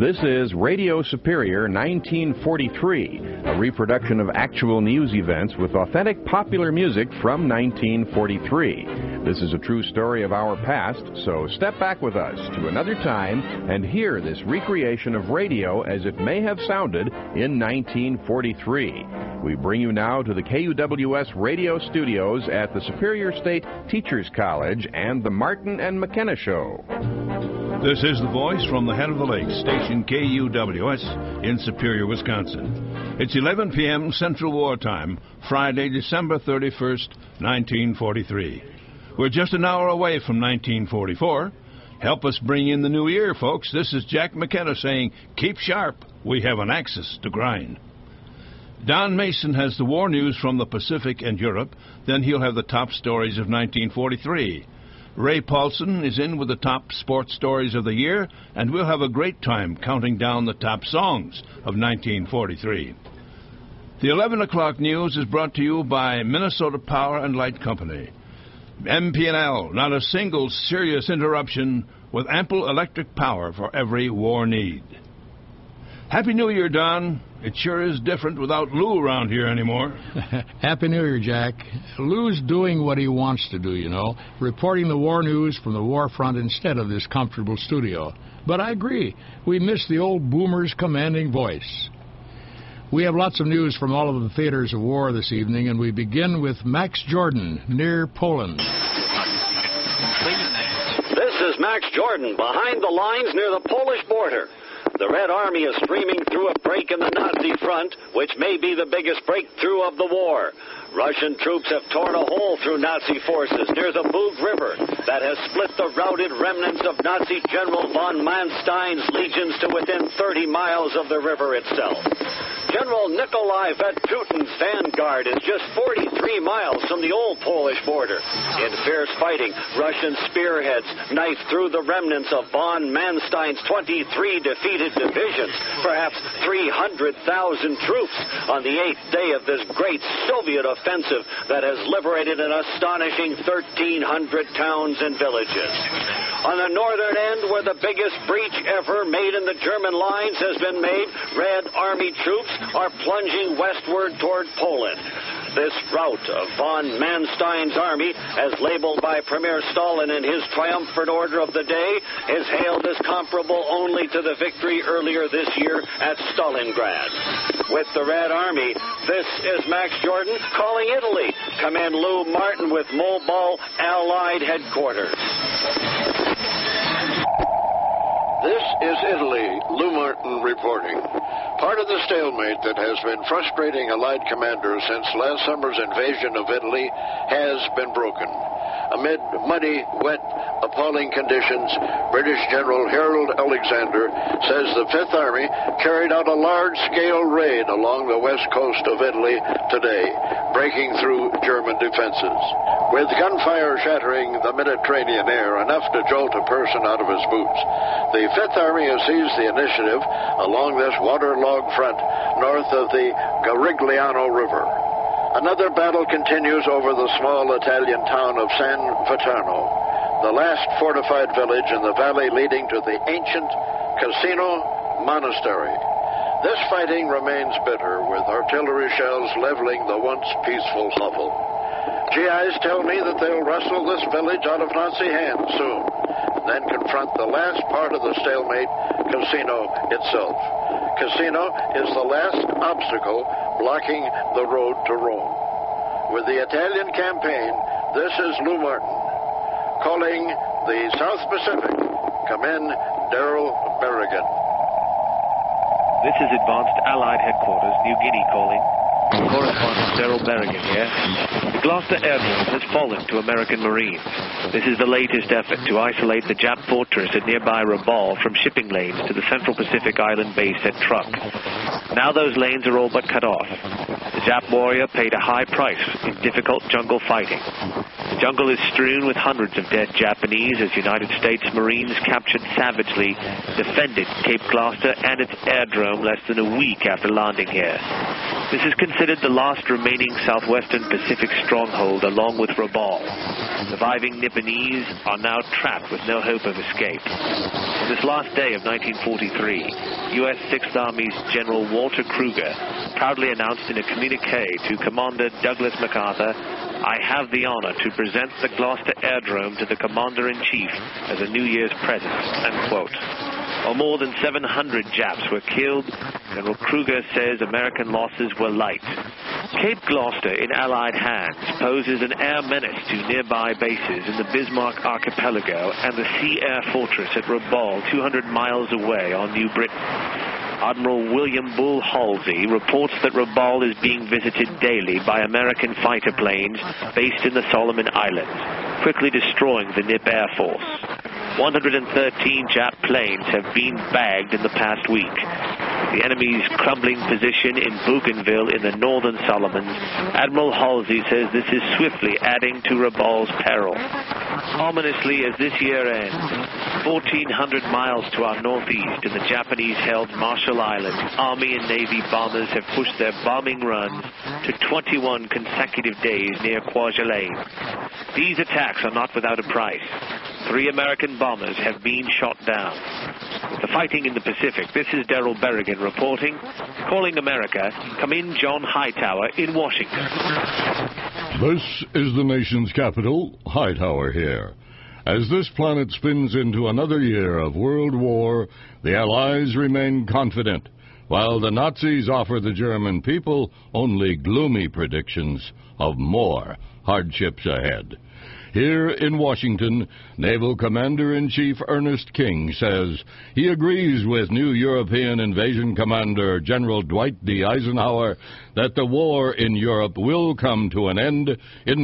This is Radio Superior 1943, a reproduction of actual news events with authentic popular music from 1943. This is a true story of our past, so step back with us to another time and hear this recreation of radio as it may have sounded in 1943. We bring you now to the KUWS radio studios at the Superior State Teachers College and the Martin and McKenna Show. This is the voice from the head of the lake, station KUWS in Superior, Wisconsin. It's 11 p.m. Central War Time, Friday, December 31st, 1943. We're just an hour away from 1944. Help us bring in the new year, folks. This is Jack McKenna saying, keep sharp. We have an axis to grind. Don Mason has the war news from the Pacific and Europe. Then he'll have the top stories of 1943. Ray Paulson is in with the top sports stories of the year, and we'll have a great time counting down the top songs of 1943. The 11 o'clock news is brought to you by Minnesota Power and Light Company. MP&L, not a single serious interruption, with ample electric power for every war need. Happy New Year, Don. It sure is different without Lou around here anymore. Happy New Year, Jack. Lou's doing what he wants to do, you know, reporting the war news from the war front instead of this comfortable studio. But I agree, we miss the old boomer's commanding voice. We have lots of news from all of the theaters of war this evening, and we begin with Max Jordan near Poland. This is Max Jordan behind the lines near the Polish border. The Red Army is streaming through a break in the Nazi front, which may be the biggest breakthrough of the war. Russian troops have torn a hole through Nazi forces near the Bug River that has split the routed remnants of Nazi General von Manstein's legions to within 30 miles of the river itself. General Nikolai Vatrutin's vanguard is just 43 miles from the old Polish border. In fierce fighting, Russian spearheads knifed through the remnants of von Manstein's 23 defeated divisions, perhaps 300,000 troops, on the 8th day of this great Soviet offensive that has liberated an astonishing 1,300 towns and villages. On the northern end, where the biggest breach ever made in the German lines has been made, Red Army troops are plunging westward toward Poland. This rout of von Manstein's army, as labeled by Premier Stalin in his triumphant order of the day, is hailed as comparable only to the victory earlier this year at Stalingrad. With the Red Army, this is Max Jordan calling Italy. Come in Lou Martin with Mobile Allied Headquarters. This is Italy, Lou Martin reporting. Part of the stalemate that has been frustrating Allied commanders since last summer's invasion of Italy has been broken. Amid muddy, wet, appalling conditions, British General Harold Alexander says the Fifth Army carried out a large-scale raid along the west coast of Italy today, breaking through German defenses. With gunfire shattering the Mediterranean air, enough to jolt a person out of his boots, the Fifth Army has seized the initiative along this waterlogged front north of the Garigliano River. Another battle continues over the small Italian town of San Vittorino, the last fortified village in the valley leading to the ancient Cassino Monastery. This fighting remains bitter, with artillery shells leveling the once peaceful hovel. GIs tell me that they'll wrestle this village out of Nazi hands soon, and then confront the last part of the stalemate, Cassino itself. Cassino is the last obstacle blocking the road to Rome. With the Italian campaign, this is Lou Martin. Calling the South Pacific, come in Daryl Berrigan. This is Advanced Allied Headquarters, New Guinea calling. Correspondent Daryl Berrigan here. The Gloucester Airfield has fallen to American Marines. This is the latest effort to isolate the Jap fortress at nearby Rabaul from shipping lanes to the Central Pacific Island base at Truk. Now those lanes are all but cut off. The Jap warrior paid a high price in difficult jungle fighting. The Jungle is strewn with hundreds of dead Japanese as United States Marines captured savagely defended Cape Gloucester and its airdrome less than a week after landing here. This is considered the last remaining southwestern Pacific stronghold along with Rabaul. Surviving Nipponese are now trapped with no hope of escape. On this last day of 1943, U.S. 6th Army's General Walter Kruger proudly announced in a communique to Commander Douglas MacArthur, "I have the honor to present the Gloucester Airdrome to the Commander-in-Chief as a New Year's present," unquote. While more than 700 Japs were killed, General Kruger says American losses were light. Cape Gloucester in Allied hands poses an air menace to nearby bases in the Bismarck Archipelago and the Sea Air Fortress at Rabaul, 200 miles away on New Britain. Admiral William Bull Halsey reports that Rabaul is being visited daily by American fighter planes based in the Solomon Islands, quickly destroying the Nip Air Force. 113 Jap planes have been bagged in the past week. The enemy's crumbling position in Bougainville in the northern Solomons, Admiral Halsey says this is swiftly adding to Rabaul's peril. Ominously as this year ends, 1,400 miles to our northeast in the Japanese-held Marshall Islands, Army and Navy bombers have pushed their bombing runs to 21 consecutive days near Kwajalein. These attacks are not without a price. 3 American bombers have been shot down. With the fighting in the Pacific, this is Daryl Berrigan reporting. Calling America, come in John Hightower in Washington. This is the nation's capital, Hightower here. As this planet spins into another year of World War, the Allies remain confident, while the Nazis offer the German people only gloomy predictions of more hardships ahead. Here in Washington, Naval Commander-in-Chief Ernest King says he agrees with new European Invasion Commander General Dwight D. Eisenhower that the war in Europe will come to an end in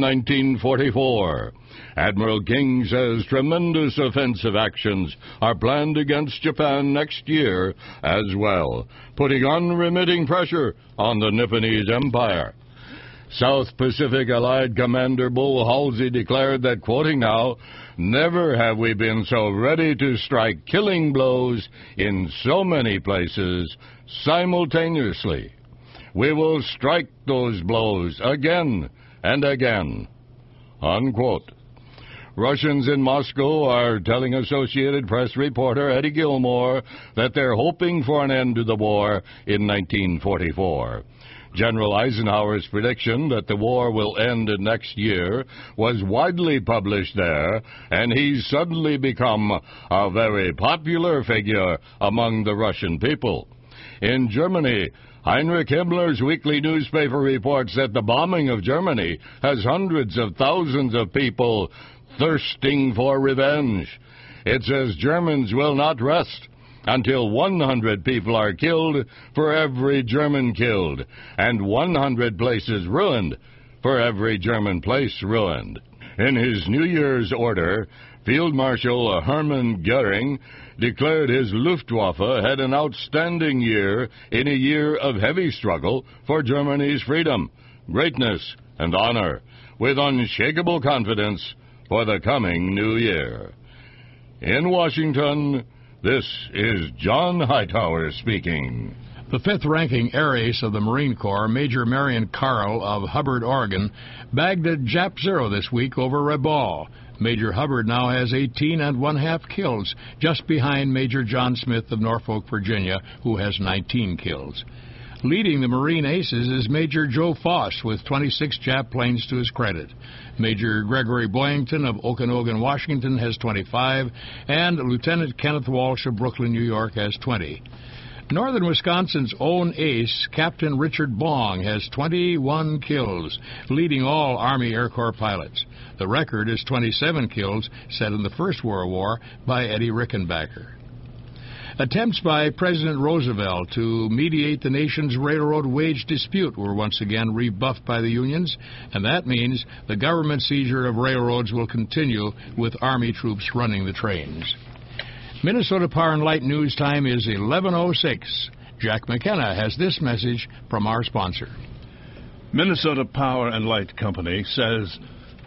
1944. Admiral King says tremendous offensive actions are planned against Japan next year as well, putting unremitting pressure on the Nipponese Empire. South Pacific Allied Commander Bull Halsey declared that, quoting now, "Never have we been so ready to strike killing blows in so many places simultaneously. We will strike those blows again and again," unquote. Russians in Moscow are telling Associated Press reporter Eddie Gilmore that they're hoping for an end to the war in 1944. General Eisenhower's prediction that the war will end next year was widely published there, and he's suddenly become a very popular figure among the Russian people. In Germany, Heinrich Himmler's weekly newspaper reports that the bombing of Germany has hundreds of thousands of people thirsting for revenge. It says Germans will not rest until 100 people are killed for every German killed, and 100 places ruined for every German place ruined. In his New Year's order, Field Marshal Hermann Goering declared his Luftwaffe had an outstanding year in a year of heavy struggle for Germany's freedom, greatness, and honor, with unshakable confidence for the coming new year. In Washington, this is John Hightower speaking. The 5th-ranking Air Ace of the Marine Corps, Major Marion Carl of Hubbard, Oregon, bagged a Jap Zero this week over Rabaul. Major Hubbard now has 18 1/2 kills, just behind Major John Smith of Norfolk, Virginia, who has 19 kills. Leading the Marine Aces is Major Joe Foss with 26 Jap planes to his credit. Major Gregory Boyington of Okanogan, Washington has 25, and Lieutenant Kenneth Walsh of Brooklyn, New York has 20. Northern Wisconsin's own ace, Captain Richard Bong, has 21 kills, leading all Army Air Corps pilots. The record is 27 kills set in the First World War by Eddie Rickenbacker. Attempts by President Roosevelt to mediate the nation's railroad wage dispute were once again rebuffed by the unions, and that means the government seizure of railroads will continue with Army troops running the trains. Minnesota Power and Light News Time is 11:06. Jack McKenna has this message from our sponsor. Minnesota Power and Light Company says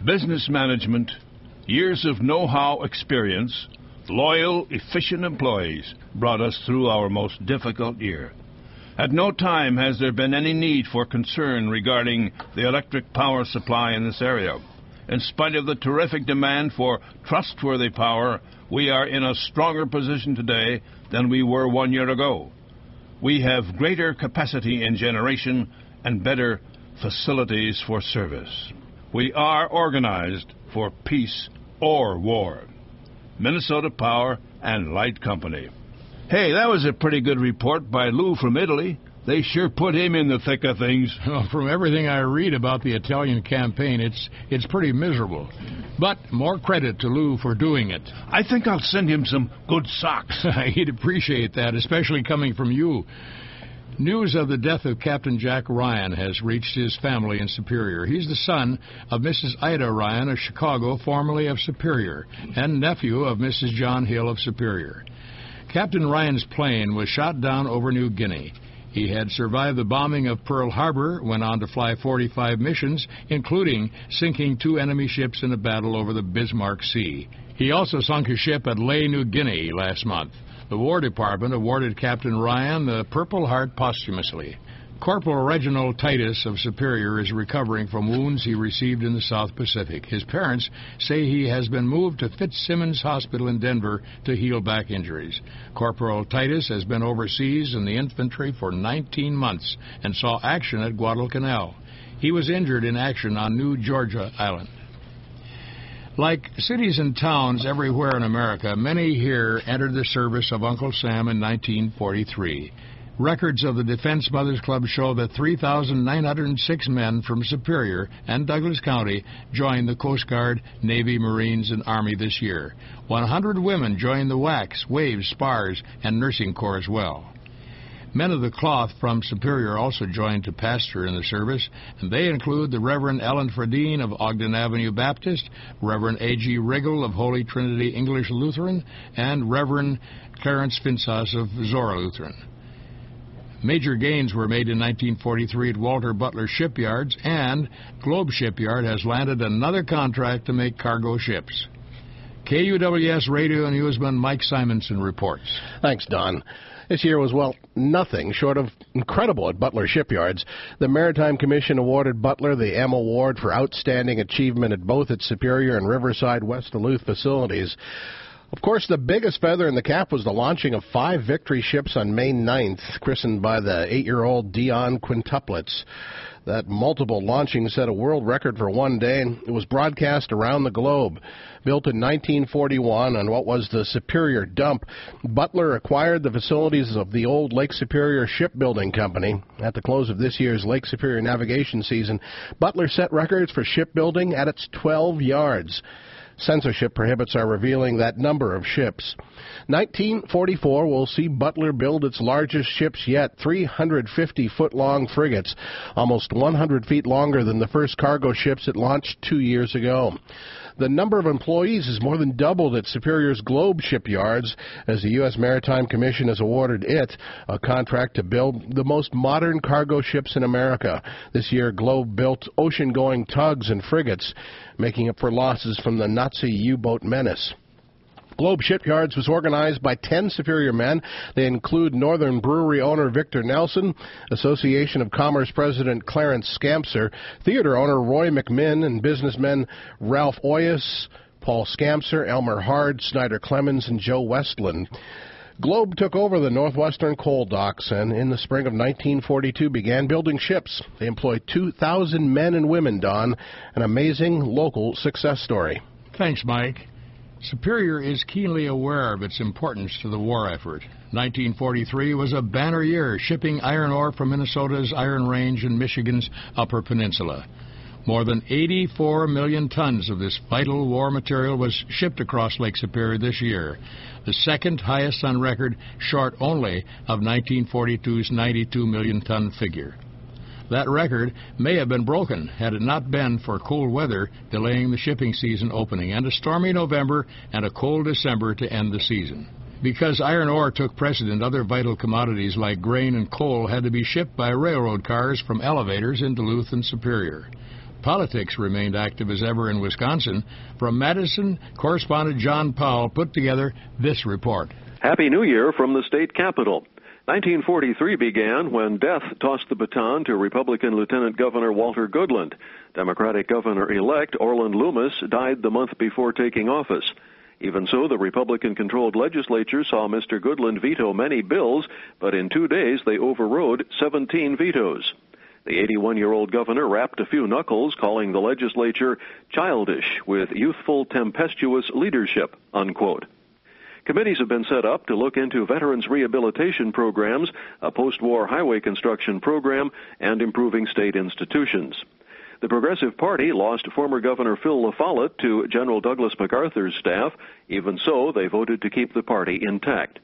business management, years of know-how experience, loyal, efficient employees brought us through our most difficult year. At no time has there been any need for concern regarding the electric power supply in this area. In spite of the terrific demand for trustworthy power, we are in a stronger position today than we were 1 year ago. We have greater capacity in generation and better facilities for service. We are organized for peace or war. Minnesota Power and Light Company. Hey, that was a pretty good report by Lou from Italy. They sure put him in the thick of things. Well, from everything I read about the Italian campaign, it's pretty miserable. But more credit to Lou for doing it. I think I'll send him some good socks. He'd appreciate that, especially coming from you. News of the death of Captain Jack Ryan has reached his family in Superior. He's the son of Mrs. Ida Ryan of Chicago, formerly of Superior, and nephew of Mrs. John Hill of Superior. Captain Ryan's plane was shot down over New Guinea. He had survived the bombing of Pearl Harbor, went on to fly 45 missions, including sinking 2 enemy ships in a battle over the Bismarck Sea. He also sunk a ship at Lae, New Guinea last month. The War Department awarded Captain Ryan the Purple Heart posthumously. Corporal Reginald Titus of Superior is recovering from wounds he received in the South Pacific. His parents say he has been moved to Fitzsimmons Hospital in Denver to heal back injuries. Corporal Titus has been overseas in the infantry for 19 months and saw action at Guadalcanal. He was injured in action on New Georgia Island. Like cities and towns everywhere in America, many here entered the service of Uncle Sam in 1943. Records of the Defense Mothers Club show that 3,906 men from Superior and Douglas County joined the Coast Guard, Navy, Marines, and Army this year. 100 women joined the WACs, WAVES, SPARS, and Nursing Corps as well. Men of the Cloth from Superior also joined to pastor in the service, and they include the Reverend Ellen Fradine of Ogden Avenue Baptist, Reverend A.G. Riggle of Holy Trinity English Lutheran, and Reverend Clarence Finsas of Zora Lutheran. Major gains were made in 1943 at Walter Butler Shipyards, and Globe Shipyard has landed another contract to make cargo ships. KUWS Radio Newsman Mike Simonson reports. Thanks, Don. This year was, well, nothing short of incredible at Butler Shipyards. The Maritime Commission awarded Butler the M Award for outstanding achievement at both its Superior and Riverside West Duluth facilities. Of course, the biggest feather in the cap was the launching of 5 Victory ships on May 9th, christened by the 8-year-old Dion quintuplets. That multiple launching set a world record for one day. It was broadcast around the globe. Built in 1941 on what was the Superior dump, Butler acquired the facilities of the old Lake Superior Shipbuilding Company. At the close of this year's Lake Superior navigation season, Butler set records for shipbuilding at its 12 yards. Censorship prohibits our revealing that number of ships. 1944 will see Butler build its largest ships yet, 350-foot-long frigates, almost 100 feet longer than the first cargo ships it launched 2 years ago. The number of employees is more than doubled at Superior's Globe Shipyards, as the U.S. Maritime Commission has awarded it a contract to build the most modern cargo ships in America. This year, Globe built ocean-going tugs and frigates, making up for losses from the Nazi U-boat menace. Globe Shipyards was organized by 10 Superior men. They include Northern Brewery owner Victor Nelson, Association of Commerce President Clarence Scampser, theater owner Roy McMinn, and businessmen Ralph Oyas, Paul Scampser, Elmer Hard, Snyder Clemens, and Joe Westland. Globe took over the Northwestern coal docks and in the spring of 1942 began building ships. They employed 2,000 men and women, Don, an amazing local success story. Thanks, Mike. Superior is keenly aware of its importance to the war effort. 1943 was a banner year, shipping iron ore from Minnesota's Iron Range and Michigan's Upper Peninsula. More than 84 million tons of this vital war material was shipped across Lake Superior this year, the second highest on record, short only of 1942's 92 million ton figure. That record may have been broken had it not been for cold weather delaying the shipping season opening and a stormy November and a cold December to end the season. Because iron ore took precedent, other vital commodities like grain and coal had to be shipped by railroad cars from elevators in Duluth and Superior. Politics remained active as ever in Wisconsin. From Madison, correspondent John Powell put together this report. Happy New Year from the state capitol. 1943 began when death tossed the baton to Republican Lieutenant Governor Walter Goodland. Democratic Governor-elect Orland Loomis died the month before taking office. Even so, the Republican-controlled legislature saw Mr. Goodland veto many bills, but in 2 days they overrode 17 vetoes. The 81-year-old governor rapped a few knuckles, calling the legislature childish with youthful, tempestuous leadership, unquote. Committees have been set up to look into veterans' rehabilitation programs, a post-war highway construction program, and improving state institutions. The Progressive Party lost former Governor Phil LaFollette to General Douglas MacArthur's staff. Even so, they voted to keep the party intact.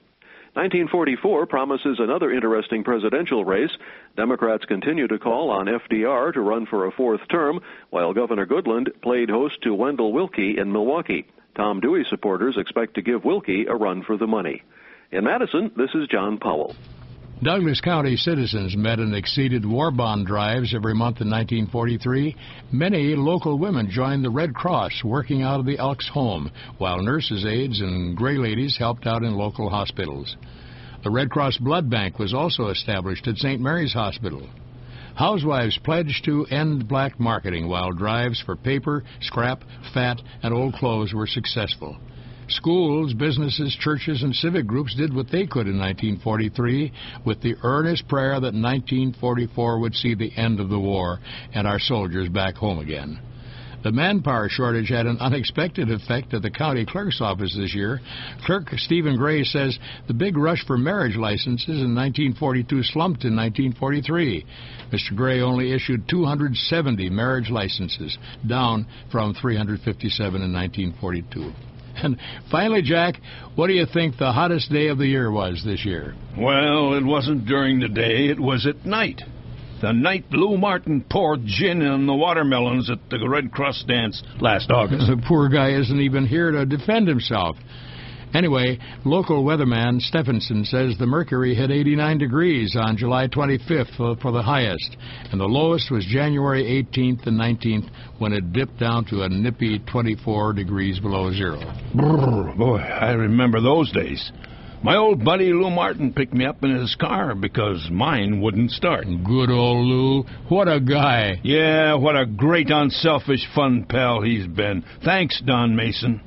1944 promises another interesting presidential race. Democrats continue to call on FDR to run for a fourth term, while Governor Goodland played host to Wendell Willkie in Milwaukee. Tom Dewey supporters expect to give Willkie a run for the money. In Madison, this is John Powell. Douglas County citizens met and exceeded war bond drives every month in 1943. Many local women joined the Red Cross, working out of the Elks home, while nurses' aides and gray ladies helped out in local hospitals. The Red Cross Blood Bank was also established at St. Mary's Hospital. Housewives pledged to end black marketing, while drives for paper, scrap, fat, and old clothes were successful. Schools, businesses, churches, and civic groups did what they could in 1943 with the earnest prayer that 1944 would see the end of the war and our soldiers back home again. The manpower shortage had an unexpected effect at the county clerk's office this year. Clerk Stephen Gray says the big rush for marriage licenses in 1942 slumped in 1943. Mr. Gray only issued 270 marriage licenses, down from 357 in 1942. And finally, Jack, what do you think the hottest day of the year was this year? Well, it wasn't during the day, it was at night. The night Lou Martin poured gin on the watermelons at the Red Cross dance last August. The poor guy isn't even here to defend himself. Anyway, local weatherman Stephenson says the mercury hit 89 degrees on July 25th for the highest, and the lowest was January 18th and 19th when it dipped down to a nippy 24 degrees below zero. Brr, boy, I remember those days. My old buddy Lou Martin picked me up in his car because mine wouldn't start. Good old Lou. What a guy. Yeah, what a great, unselfish, fun pal he's been. Thanks, Don Mason.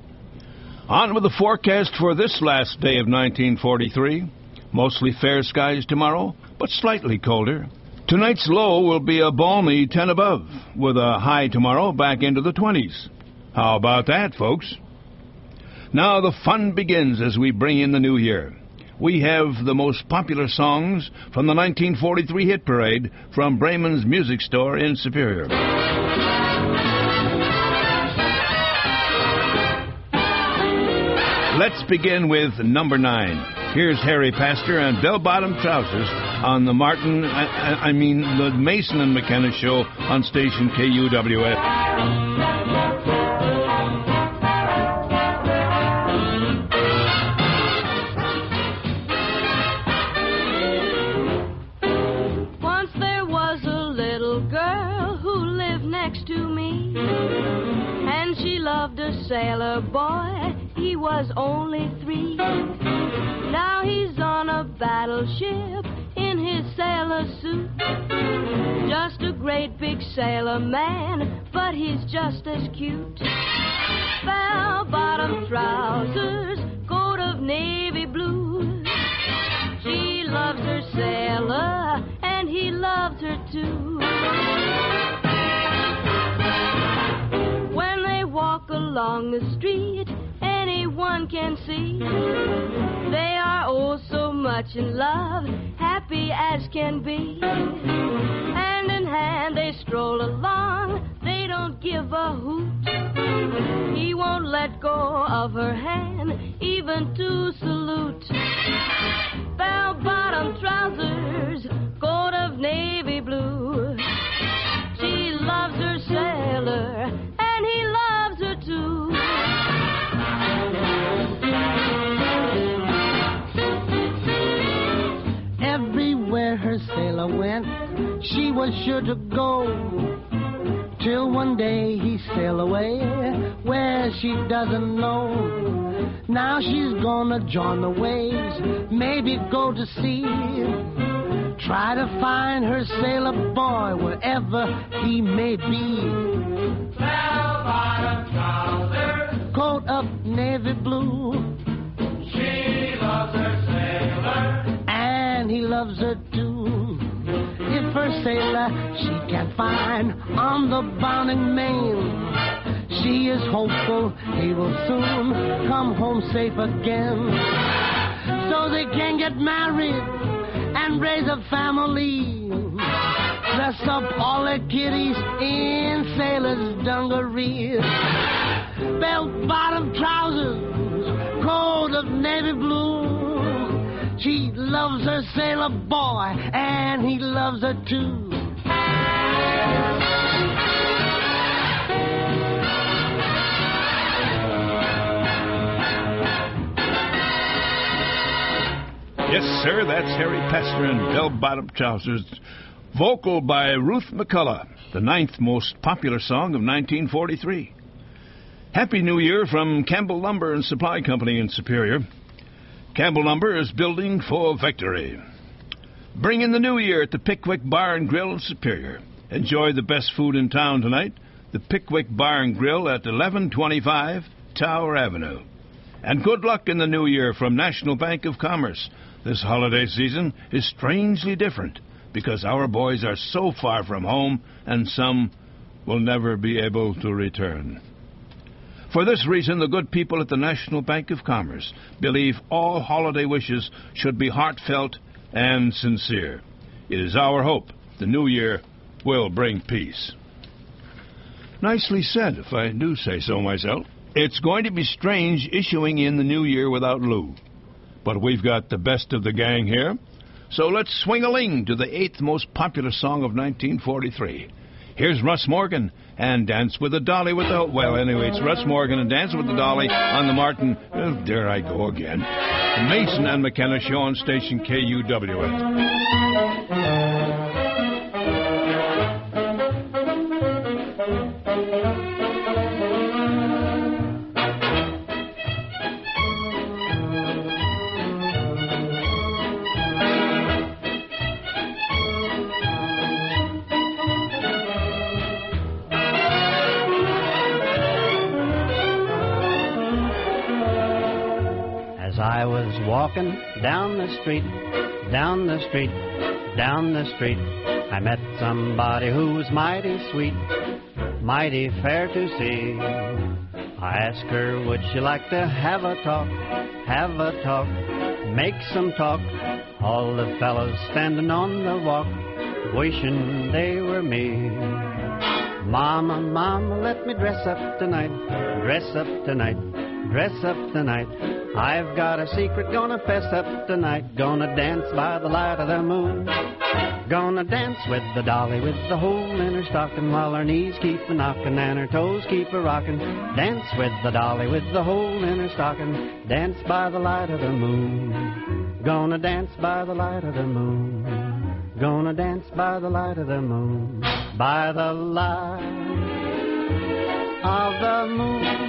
On with the forecast for this last day of 1943. Mostly fair skies tomorrow, but slightly colder. Tonight's low will be a balmy 10 above, with a high tomorrow back into the 20s. How about that, folks? Now the fun begins as we bring in the new year. We have the most popular songs from the 1943 hit parade from Brayman's Music Store in Superior. Let's begin with number 9. Here's Harry Pastor and bell-bottom trousers on the the Mason and McKenna show on station KUWF. Sailor boy, he was only 3. Now he's on a battleship in his sailor suit. Just a great big sailor man, but he's just as cute. Bell-bottom trousers, coat of navy blue. She loves her sailor, and he loves her too. Walk along the street, anyone can see they are oh so much in love, happy as can be. Hand in hand they stroll along, they don't give a hoot. He won't let go of her hand, even to salute. Bell-bottom trousers, coat of navy blue. She loves her sailor, and he loves her too. Everywhere her sailor went, she was sure to go. till one day he sail away where she doesn't know. Now she's gonna join the waves, maybe go to sea. Try to find her sailor boy wherever he may be. Bell-bottom trousers, Coat of navy blue. she loves her sailor, And he loves her too. If her sailor she can find on the bounding main, she is hopeful he will soon come home safe again, so they can get married and raise a family. Dress up all the kiddies in sailor's dungarees. Bell-bottom trousers, coat of navy blue. She loves her sailor boy, and he loves her too. Yes, sir, that's Harry Pester and Bell-Bottom Trousers. Vocal by Ruth McCullough, the 9th most popular song of 1943. Happy New Year from Campbell Lumber and Supply Company in Superior. Campbell Lumber is building for victory. Bring in the new year at the Pickwick Bar and Grill in Superior. Enjoy the best food in town tonight. The Pickwick Bar and Grill at 1125 Tower Avenue. And good luck in the new year from National Bank of Commerce. This holiday season is strangely different because our boys are so far from home and some will never be able to return. For this reason, the good people at the National Bank of Commerce believe all holiday wishes should be heartfelt and sincere. It is our hope the new year will bring peace. Nicely said, if I do say so myself. It's going to be strange issuing in the new year without Lou. But we've got the best of the gang here. So let's swing-a-ling to the 8th most popular song of 1943. Here's Russ Morgan and Dance with the Dolly with the... Well, anyway, it's Russ Morgan and Dance with the Dolly on the Martin... Oh, there I go again. The Mason and McKenna Show on station KUWS. I was walking down the street, down the street, down the street. I met somebody who was mighty sweet, mighty fair to see. I asked her, would she like to have a talk, make some talk? All the fellas standing on the walk, wishing they were me. Mama, mama, let me dress up tonight, dress up tonight, dress up tonight. I've got a secret, gonna fess up tonight. Gonna dance by the light of the moon. Gonna dance with the dolly with the hole in her stocking, while her knees keep a knocking and her toes keep a rocking. Dance with the dolly with the hole in her stocking. Dance by the light of the moon. Gonna dance by the light of the moon. Gonna dance by the light of the moon. By the light of the moon.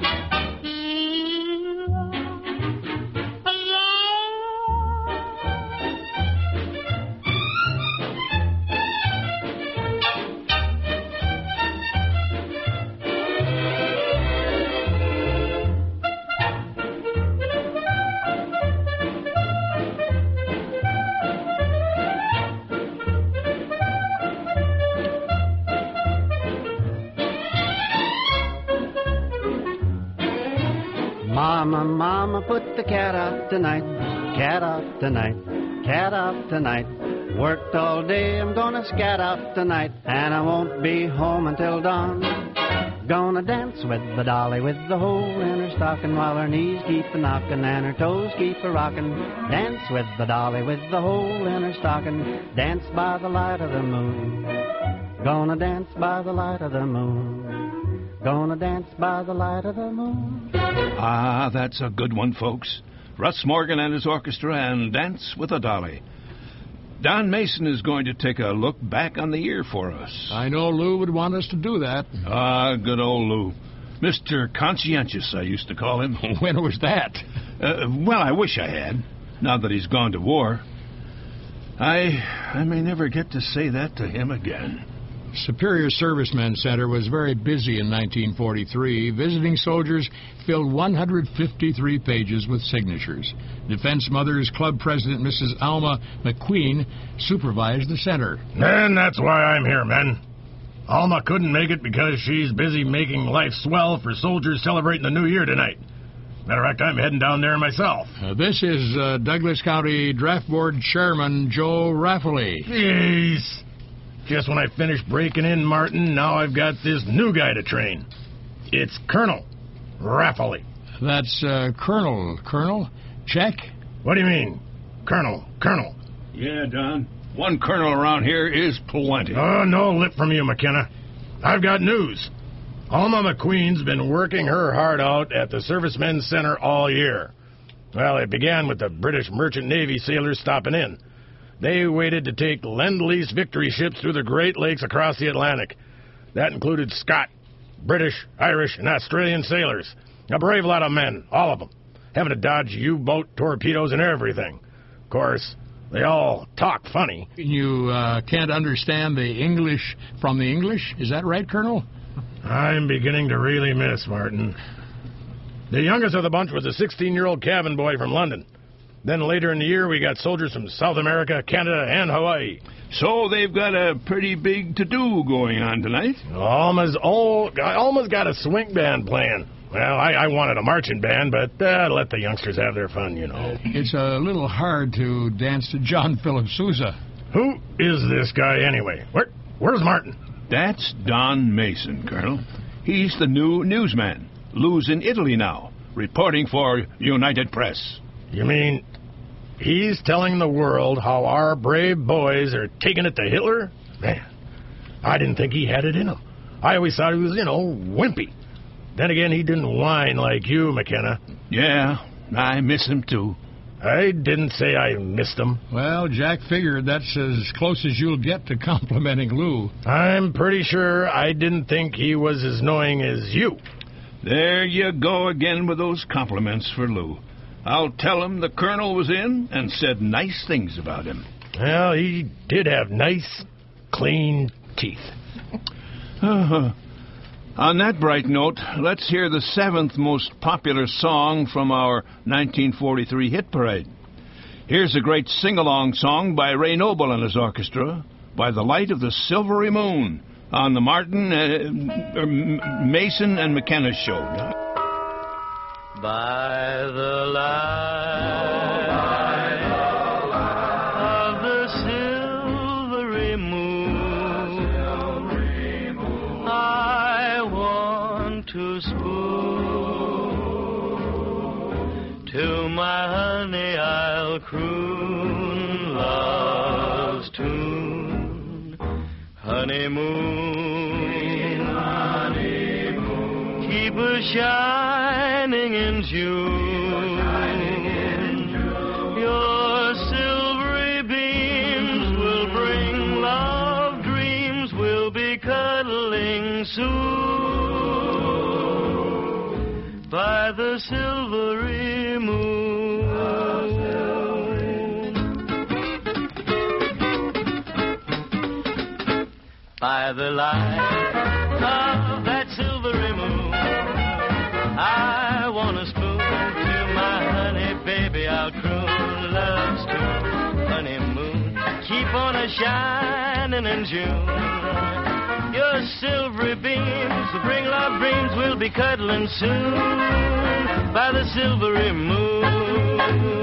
Mama, mama, put the cat out tonight, cat out tonight, cat out tonight. Worked all day, I'm gonna scat out tonight, and I won't be home until dawn. Gonna dance with the dolly with the hole in her stocking, while her knees keep a knocking and her toes keep a rocking. Dance with the dolly with the hole in her stocking. Dance by the light of the moon. Gonna dance by the light of the moon. Gonna dance by the light of the moon. Ah, that's a good one, folks. Russ Morgan and his orchestra and Dance with a Dolly. Don Mason is going to take a look back on the year for us. I know Lou would want us to do that. Ah, good old Lou. Mr. Conscientious, I used to call him. When was that? Well, I wish I had, now that he's gone to war. I may never get to say that to him again. Superior Servicemen Center was very busy in 1943. Visiting soldiers filled 153 pages with signatures. Defense Mothers Club President Mrs. Alma McQueen supervised the center. And that's why I'm here, men. Alma couldn't make it because she's busy making life swell for soldiers celebrating the New Year tonight. Matter of fact, I'm heading down there myself. This is Douglas County Draft Board Chairman Joe Rafferty. Jeez. Just when I finished breaking in, Martin, now I've got this new guy to train. It's Colonel Rafferty. That's Colonel. Colonel? Check? What do you mean? Colonel. Yeah, Don. One colonel around here is plenty. Oh, no lip from you, McKenna. I've got news. Alma McQueen's been working her heart out at the Servicemen's Center all year. Well, it began with the British Merchant Navy sailors stopping in. They waited to take Lend-Lease victory ships through the Great Lakes across the Atlantic. That included Scott, British, Irish, and Australian sailors. A brave lot of men, all of them, having to dodge U-boat torpedoes and everything. Of course, they all talk funny. You can't understand the English from the English? Is that right, Colonel? I'm beginning to really miss Martin. The youngest of the bunch was a 16-year-old cabin boy from London. Then later in the year, we got soldiers from South America, Canada, and Hawaii. So they've got a pretty big to-do going on tonight. Alma's got a swing band playing. Well, I wanted a marching band, but let the youngsters have their fun, you know. It's a little hard to dance to John Philip Sousa. Who is this guy, anyway? Where's Martin? That's Don Mason, Colonel. He's the new newsman. Lou's in Italy now, reporting for United Press. You mean he's telling the world how our brave boys are taking it to Hitler? Man, I didn't think he had it in him. I always thought he was, wimpy. Then again, he didn't whine like you, McKenna. Yeah, I miss him too. I didn't say I missed him. Well, Jack figured that's as close as you'll get to complimenting Lou. I'm pretty sure I didn't think he was as knowing as you. There you go again with those compliments for Lou. I'll tell him the colonel was in and said nice things about him. Well, he did have nice, clean teeth. On that bright note, let's hear the 7th most popular song from our 1943 hit parade. Here's a great sing-along song by Ray Noble and his orchestra, By the Light of the Silvery Moon, on the Mason and McKenna show. By the light of the silvery moon, I want to spoon. To my honey I'll croon love's tune. Honeymoon, honeymoon, keep a shining in June. Your silvery beams will bring love dreams. We'll be cuddling soon by the silvery moon. By the light of that silvery moon, I want a spoon to my honey, baby. I'll croon love's tune. Honeymoon, keep on a shining in June. Your silvery beams will bring love dreams. We'll be cuddling soon by the silvery moon.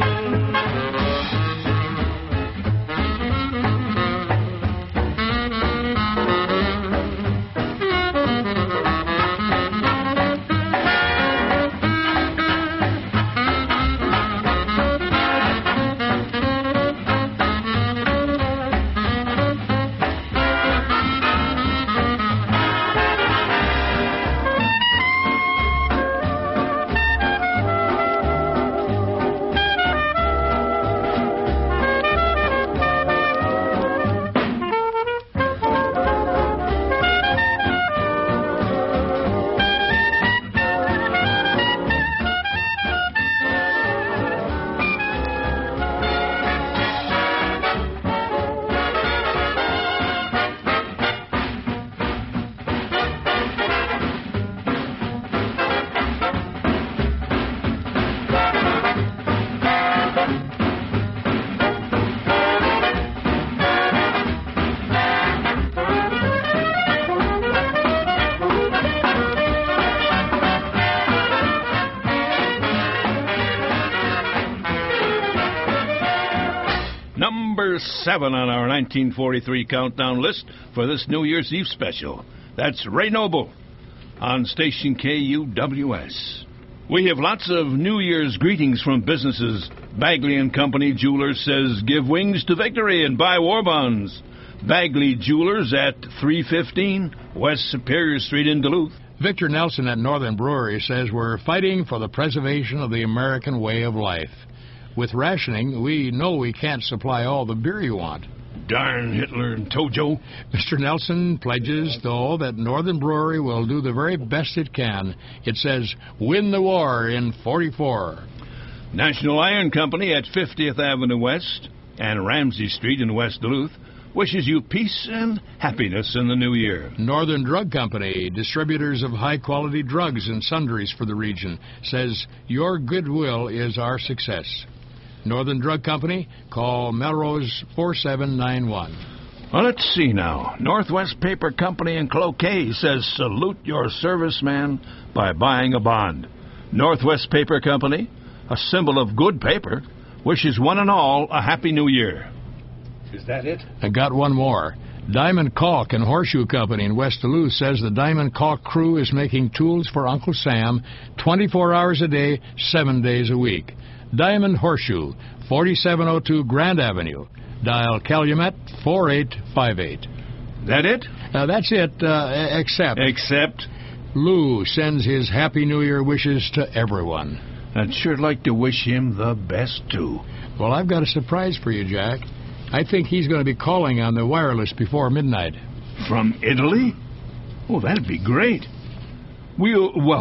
number 7 on our 1943 countdown list for this New Year's Eve special. That's Ray Noble on station KUWS. We have lots of New Year's greetings from businesses. Bagley & Company Jewelers says, give wings to victory and buy war bonds. Bagley Jewelers at 315 West Superior Street in Duluth. Victor Nelson at Northern Brewery says we're fighting for the preservation of the American way of life. With rationing, we know we can't supply all the beer you want. Darn Hitler and Tojo. Mr. Nelson pledges, though, that Northern Brewery will do the very best it can. It says, win the war in 44. National Iron Company at 50th Avenue West and Ramsey Street in West Duluth wishes you peace and happiness in the new year. Northern Drug Company, distributors of high-quality drugs and sundries for the region, says your goodwill is our success. Northern Drug Company, call Melrose 4791. Well, let's see now. Northwest Paper Company in Cloquet says salute your serviceman by buying a bond. Northwest Paper Company, a symbol of good paper, wishes one and all a happy new year. Is that it? I got one more. Diamond Caulk and Horseshoe Company in West Duluth says the Diamond Caulk crew is making tools for Uncle Sam 24 hours a day, 7 days a week. Diamond Horseshoe, 4702 Grand Avenue. Dial Calumet 4858. That it? That's it, except... Except? Lou sends his Happy New Year wishes to everyone. I'd sure like to wish him the best, too. Well, I've got a surprise for you, Jack. I think he's going to be calling on the wireless before midnight. From Italy? Oh, that'd be great. Wait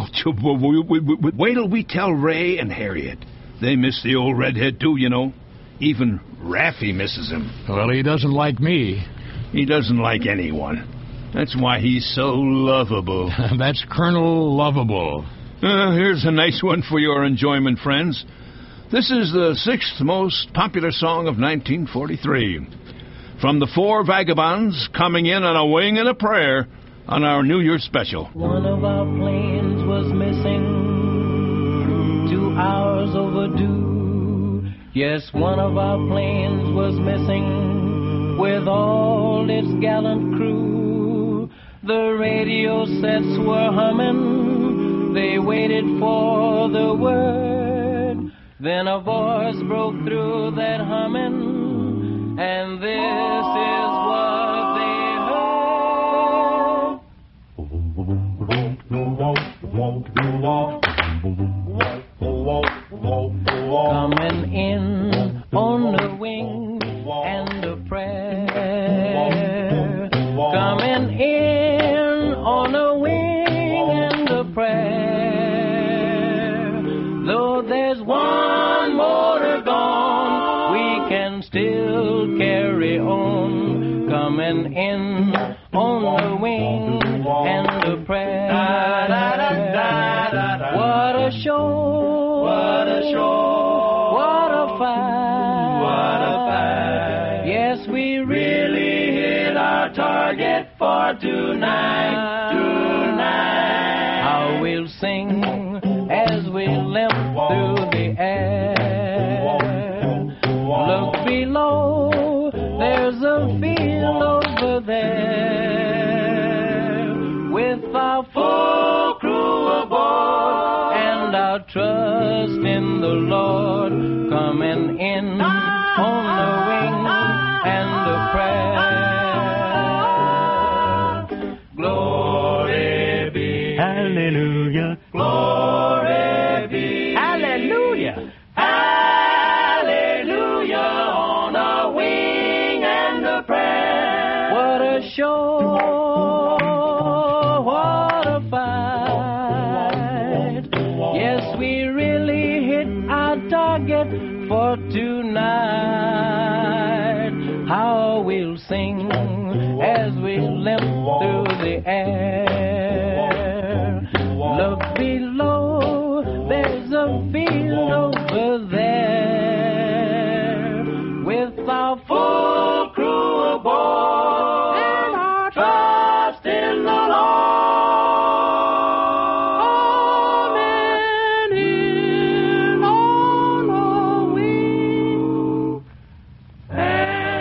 till we tell Ray and Harriet. They miss the old redhead, too, you know. Even Raffy misses him. Well, he doesn't like me. He doesn't like anyone. That's why he's so lovable. That's Colonel Lovable. Here's a nice one for your enjoyment, friends. This is the 6th most popular song of 1943. From the Four Vagabonds, coming in on a wing and a prayer on our New Year's special. One of our planes was missing, 2 hours overdue. Yes, one of our planes was missing with all its gallant crew. The radio sets were humming, they waited for the word. Then a voice broke through that humming, and this is what they heard. Coming in on the wing and a prayer. Coming in on a wing and a prayer. Though there's one motor gone, we can still carry on. Coming in on the wing and a prayer. What a show! What a show! What a fight! What a fight! Yes, we really hit our target for tonight. Tonight, how we'll sing as we limp through the air. Look below, there's a field over there with our full crew aboard and our trust in the Lord. Coming in on the wing and the prayer. Glory be. Hallelujah. Glory be. Hallelujah. Hallelujah on a wing and a prayer. What a show. What a fight. Yes, we really hit our target for tonight. How we'll sing as we limp through the air. Look below, there's a field over there with our full crew aboard and our trust in the Lord. And in on a wing and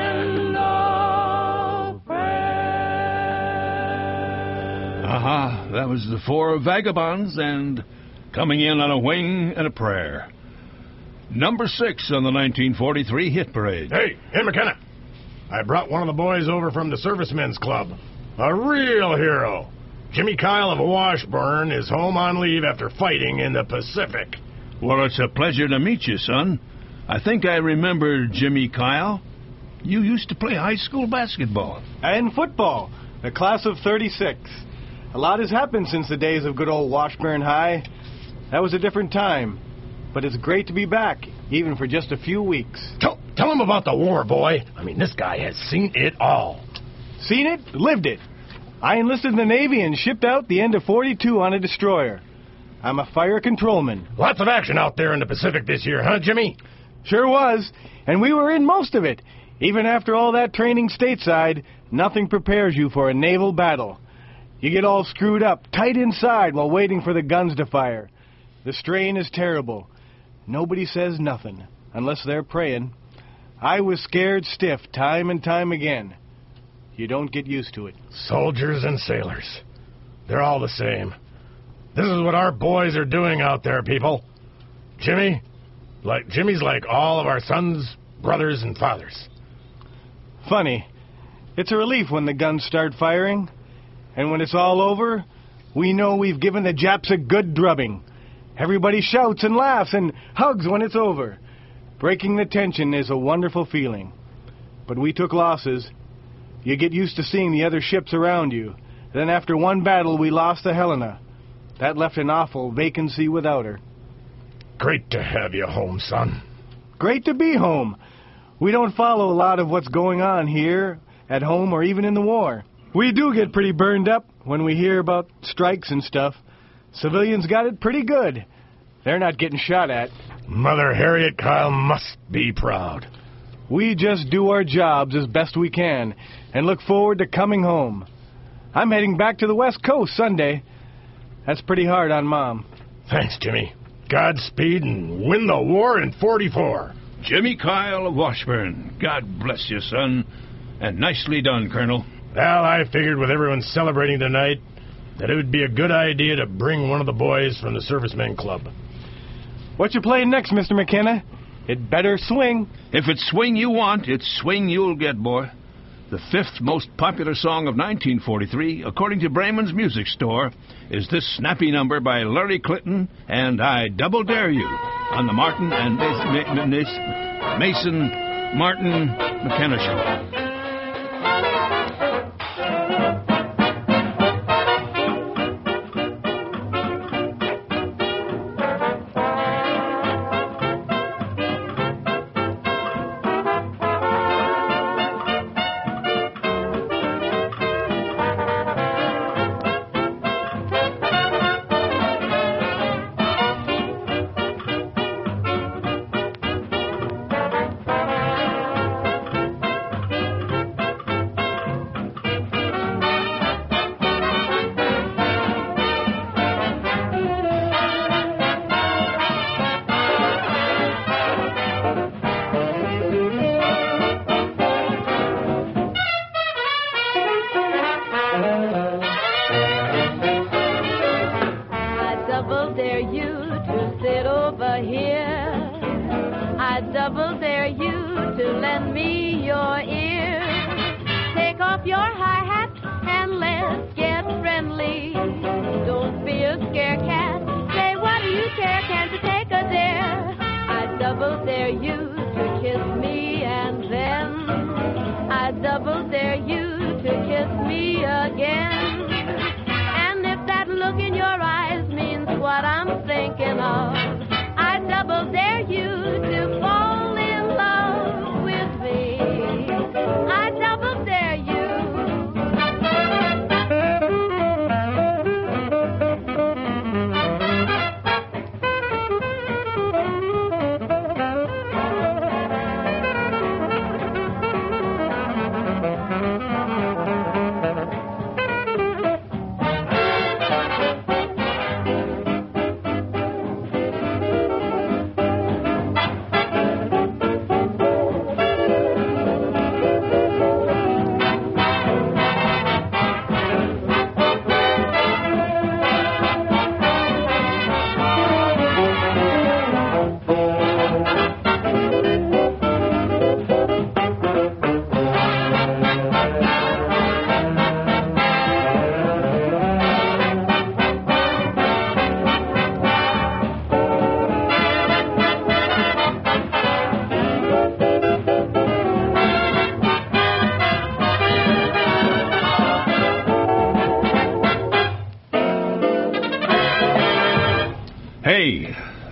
was the Four Vagabonds and Coming In on a Wing and a Prayer. Number 6 on the 1943 hit parade. Hey, McKenna. I brought one of the boys over from the Servicemen's Club. A real hero. Jimmy Kyle of Washburn is home on leave after fighting in the Pacific. Well, it's a pleasure to meet you, son. I think I remember Jimmy Kyle. You used to play high school basketball. And football. The class of 36. A lot has happened since the days of good old Washburn High. That was a different time. But it's great to be back, even for just a few weeks. Tell him about the war, boy. I mean, this guy has seen it all. Seen it? Lived it. I enlisted in the Navy and shipped out the end of 42 on a destroyer. I'm a fire controlman. Lots of action out there in the Pacific this year, huh, Jimmy? Sure was. And we were in most of it. Even after all that training stateside, nothing prepares you for a naval battle. You get all screwed up, tight inside, while waiting for the guns to fire. The strain is terrible. Nobody says nothing, unless they're praying. I was scared stiff time and time again. You don't get used to it. Soldiers and sailors. They're all the same. This is what our boys are doing out there, people. Jimmy's like all of our sons, brothers, and fathers. Funny. It's a relief when the guns start firing. And when it's all over, we know we've given the Japs a good drubbing. Everybody shouts and laughs and hugs when it's over. Breaking the tension is a wonderful feeling. But we took losses. You get used to seeing the other ships around you. Then after one battle, we lost the Helena. That left an awful vacancy without her. Great to have you home, son. Great to be home. We don't follow a lot of what's going on here, at home, or even in the war. We do get pretty burned up when we hear about strikes and stuff. Civilians got it pretty good. They're not getting shot at. Mother Harriet Kyle must be proud. We just do our jobs as best we can and look forward to coming home. I'm heading back to the West Coast Sunday. That's pretty hard on Mom. Thanks, Jimmy. Godspeed and win the war in 44. Jimmy Kyle of Washburn. God bless you, son. And nicely done, Colonel. Well, I figured with everyone celebrating tonight that it would be a good idea to bring one of the boys from the Servicemen Club. What you playing next, Mr. McKenna? It better swing. If it's swing you want, it's swing you'll get, boy. The 5th most popular song of 1943, according to Brayman's Music Store, is this snappy number by Larry Clinton and I Double Dare You on the Martin and Mason Martin McKenna Show.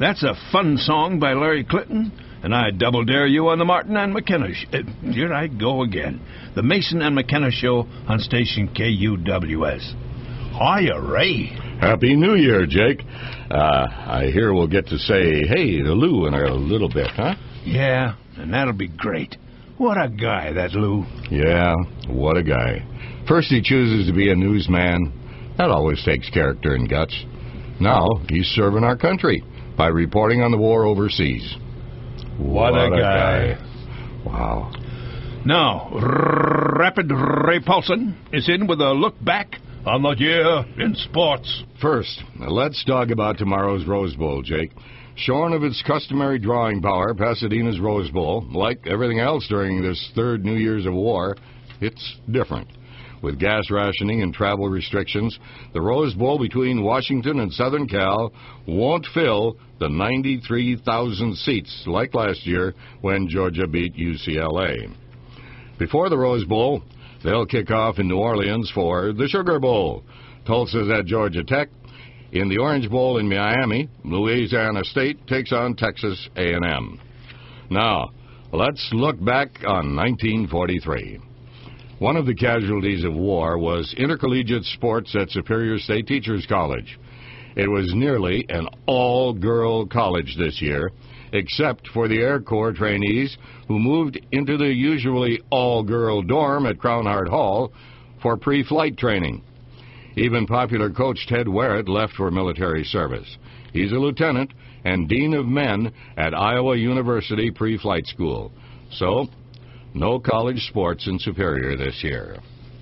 That's a fun song by Larry Clinton, and I double dare you on the Martin and McKenna here I go again. The Mason and McKenna Show on station KUWS. Hiya, Ray. Happy New Year, Jake. I hear we'll get to say hey to Lou in a little bit, huh? Yeah, and that'll be great. What a guy, that Lou. Yeah, what a guy. First he chooses to be a newsman. That always takes character and guts. Now he's serving our country by reporting on the war overseas. What a guy. Wow. Now, Rapid Ray Paulson is in with a look back on the year in sports. First, let's talk about tomorrow's Rose Bowl, Jake. Shorn of its customary drawing power, Pasadena's Rose Bowl, like everything else during this third New Year's of war, it's different. With gas rationing and travel restrictions, the Rose Bowl between Washington and Southern Cal won't fill the 93,000 seats like last year when Georgia beat UCLA. Before the Rose Bowl, they'll kick off in New Orleans for the Sugar Bowl. Tulsa's at Georgia Tech. In the Orange Bowl in Miami, Louisiana State takes on Texas A&M. Now, let's look back on 1943. One of the casualties of war was intercollegiate sports at Superior State Teachers College. It was nearly an all-girl college this year, except for the Air Corps trainees who moved into the usually all-girl dorm at Crown Heart Hall for pre-flight training. Even popular coach Ted Werrett left for military service. He's a lieutenant and dean of men at Iowa University Pre-Flight School. So, no college sports in Superior this year.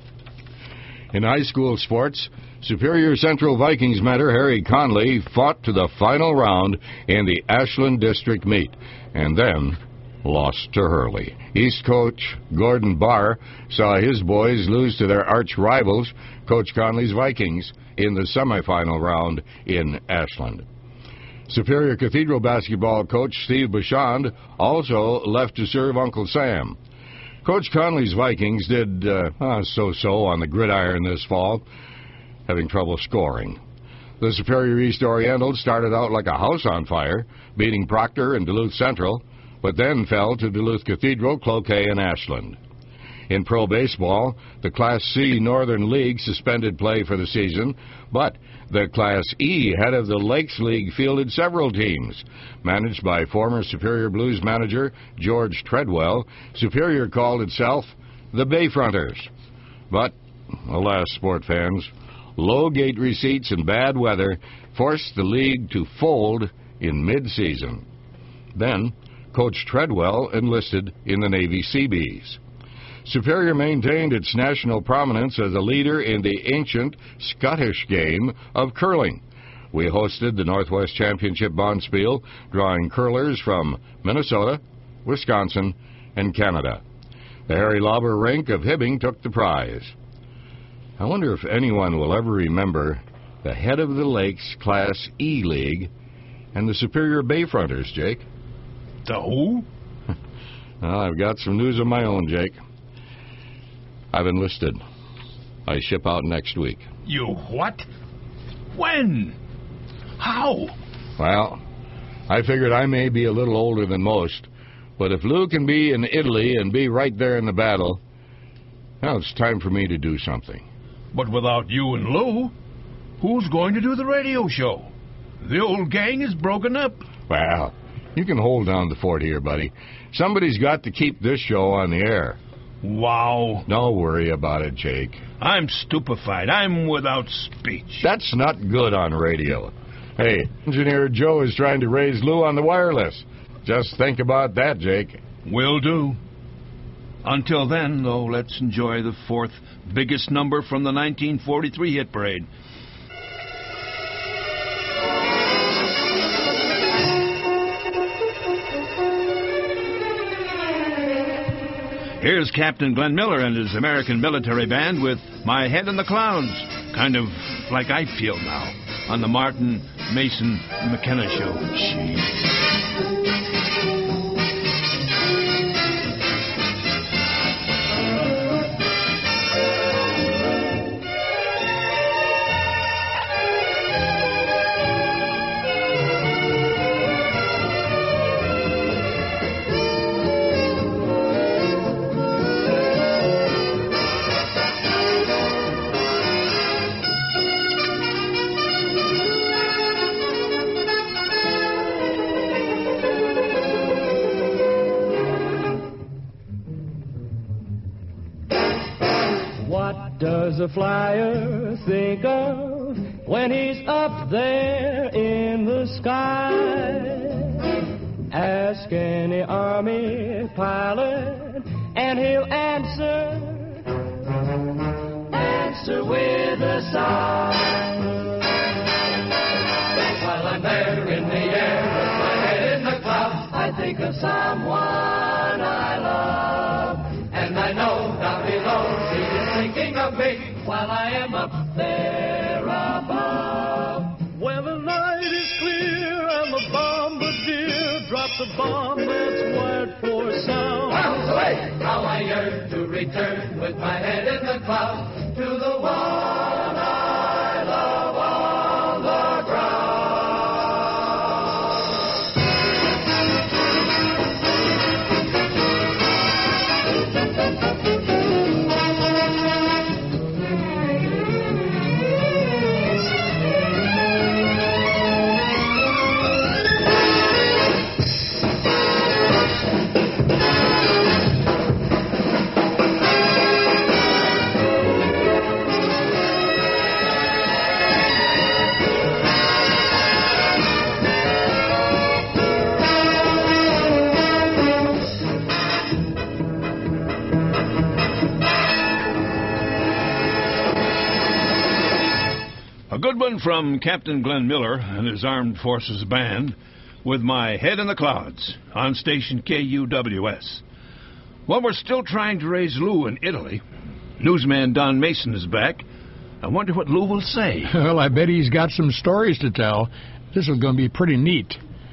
In high school sports, Superior Central Vikings mentor Harry Conley fought to the final round in the Ashland District meet, and then lost to Hurley. East coach Gordon Barr saw his boys lose to their arch rivals, Coach Conley's Vikings, in the semifinal round in Ashland. Superior Cathedral basketball coach Steve Bouchand also left to serve Uncle Sam. Coach Conley's Vikings did so-so on the gridiron this fall, having trouble scoring. The Superior East Orientals started out like a house on fire, beating Proctor and Duluth Central, but then fell to Duluth Cathedral, Cloquet, and Ashland. In pro baseball, the Class C Northern League suspended play for the season, but the Class E head of the Lakes League fielded several teams. Managed by former Superior Blues manager George Treadwell, Superior called itself the Bayfronters. But, alas, sport fans, low gate receipts and bad weather forced the league to fold in mid-season. Then, Coach Treadwell enlisted in the Navy Seabees. Superior maintained its national prominence as a leader in the ancient Scottish game of curling. We hosted the Northwest Championship Bonspiel, drawing curlers from Minnesota, Wisconsin, and Canada. The Harry Lauber rink of Hibbing took the prize. I wonder if anyone will ever remember the head of the Lakes Class E League and the Superior Bayfronters, Jake. The who? Well, I've got some news of my own, Jake. I've enlisted. I ship out next week. You what? When? How? Well, I figured I may be a little older than most, but if Lou can be in Italy and be right there in the battle, now it's time for me to do something. But without you and Lou, who's going to do the radio show? The old gang is broken up. Well, you can hold down the fort here, buddy. Somebody's got to keep this show on the air. Wow. Don't worry about it, Jake. I'm stupefied. I'm without speech. That's not good on radio. Hey, Engineer Joe is trying to raise Lou on the wireless. Just think about that, Jake. Will do. Until then, though, let's enjoy the fourth biggest number from the 1943 hit parade. Here's Captain Glenn Miller and his American Military Band with My Head in the Clouds, kind of like I feel now, on the Martin, Mason, McKenna Show. does a flyer think of when he's up there in the sky? Ask any Army pilot and he'll answer with a sigh. While I'm there in the air with my head in the clouds, I think of someone I love, and I know down below she is thinking of me while I am up there above. When the night is clear and the bombardier drops a bomb that's wired for sound, miles away, how I yearn to return with my head in the clouds to the one I love on the ground. A good one from Captain Glenn Miller and his Armed Forces Band with My Head in the Clouds on station KUWS. Well, we're still trying to raise Lou in Italy. Newsman Don Mason is back. I wonder what Lou will say. Well, I bet he's got some stories to tell. This is going to be pretty neat.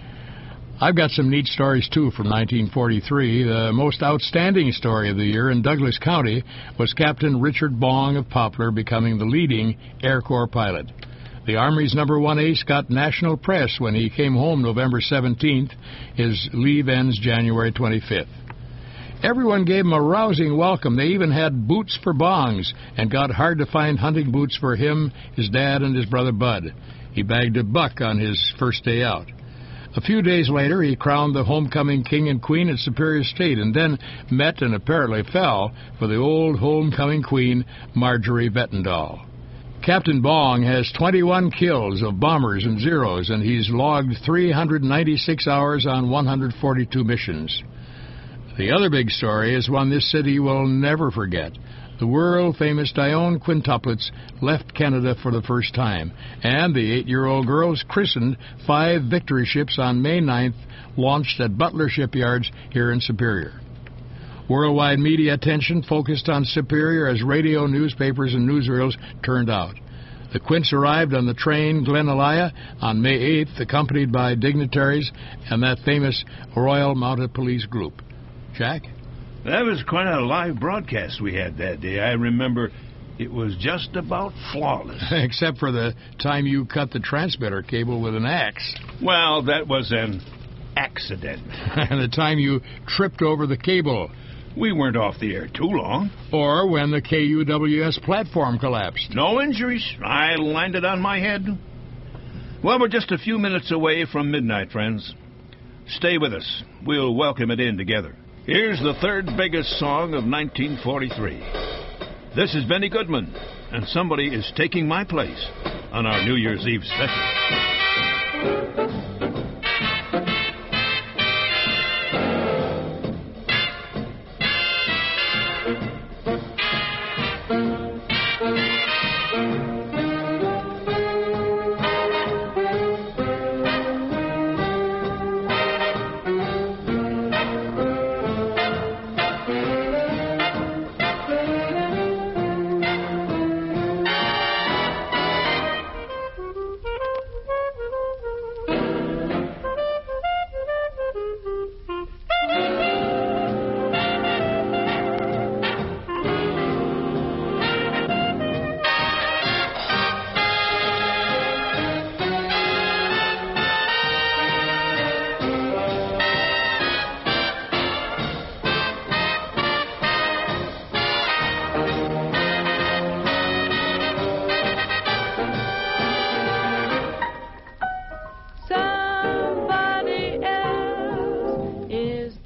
I've got some neat stories, too, from 1943. The most outstanding story of the year in Douglas County was Captain Richard Bong of Poplar becoming the leading Air Corps pilot. The Army's #1 ace got national press when he came home November 17th. His leave ends January 25th. Everyone gave him a rousing welcome. They even had boots for Bongs and got hard-to-find hunting boots for him, his dad, and his brother Bud. He bagged a buck on his first day out. A few days later, he crowned the homecoming king and queen at Superior State and then met and apparently fell for the old homecoming queen, Marjorie Vettendall. Captain Bong has 21 kills of bombers and Zeros, and he's logged 396 hours on 142 missions. The other big story is one this city will never forget. The world-famous Dionne quintuplets left Canada for the first time, and the 8-year-old girls christened 5 Victory ships on May 9th, launched at Butler Shipyards here in Superior. Worldwide media attention focused on Superior as radio, newspapers, and newsreels turned out. The Quints arrived on the train Glen Elia on May 8th, accompanied by dignitaries and that famous Royal Mounted Police group. Jack? That was quite a live broadcast we had that day. I remember it was just about flawless. Except for the time you cut the transmitter cable with an axe. Well, that was an accident. And the time you tripped over the cable. We weren't off the air too long. Or when the KUWS platform collapsed. No injuries. I landed on my head. Well, we're just a few minutes away from midnight, friends. Stay with us. We'll welcome it in together. Here's the third biggest song of 1943. This is Benny Goodman, and Somebody Is Taking My Place on our New Year's Eve special.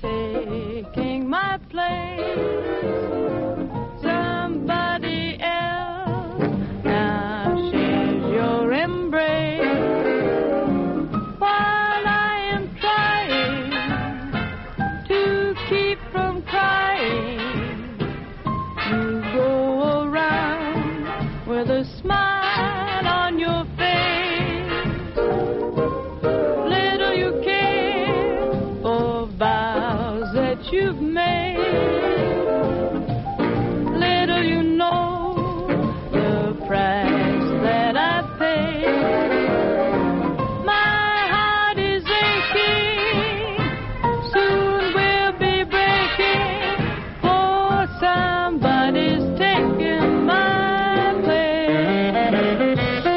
Somebody else made. Little you know the price that I paid. My heart is aching, soon we'll be breaking, for somebody's taking my place.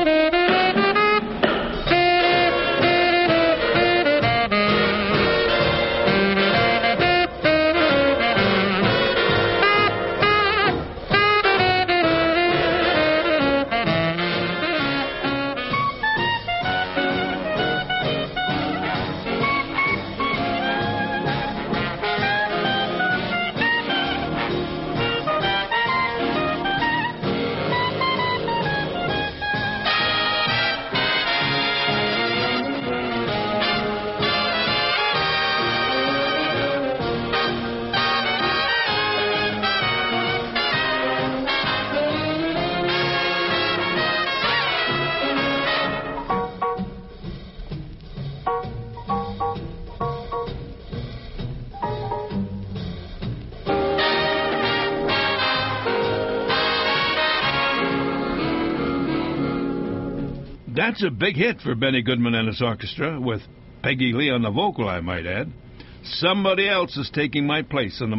That's a big hit for Benny Goodman and his orchestra, with Peggy Lee on the vocal, I might add. Somebody else is taking my place on the